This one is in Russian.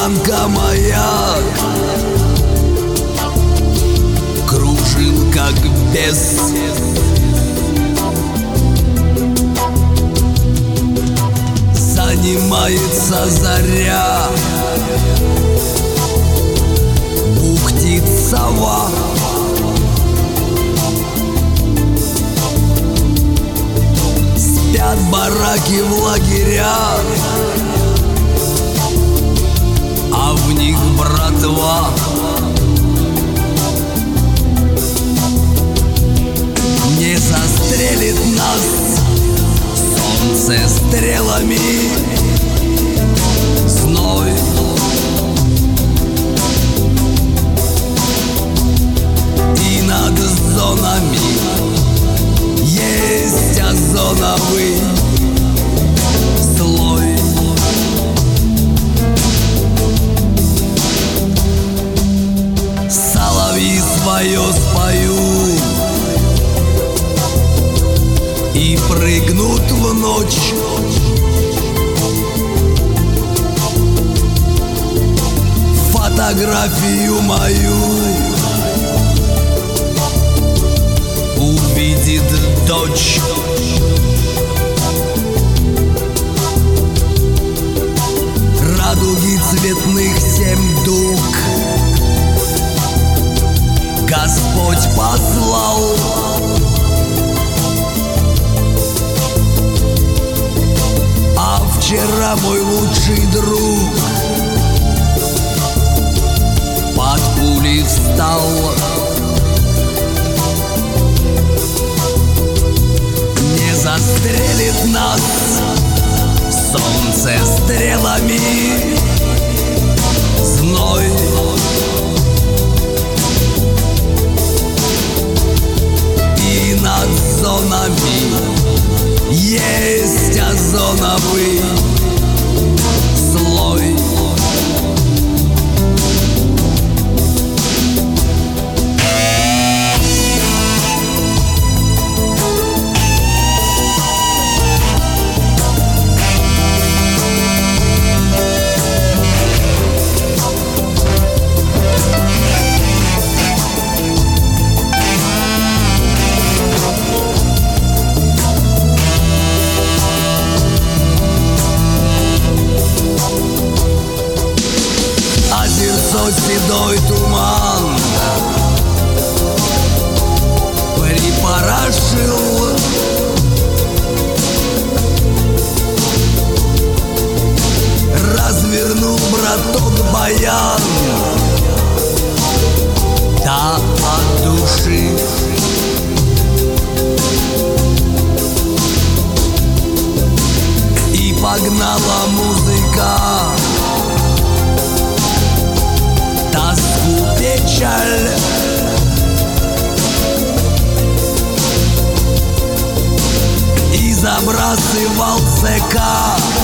стоянка маяк кружил как бес. Занимается заря, бухтит сова. Спят бараки в лагерях, а в них братва. Не застрелит нас солнце стрелами, зной. И над зонами есть озоновый слой. Соловьи свое спою и прыгнут в ночь. Фотографию мою увидит дочь. Радуги цветных 7 дуг Господь послал. А вчера мой лучший друг под пулей встал. Не застрелит нас солнце стрелами, зной. И над зонами есть озоновый слой. Седой туман припорошил, развернул браток баян, да от души. И погнала музыка тоску, печаль. И забрасывал ЦК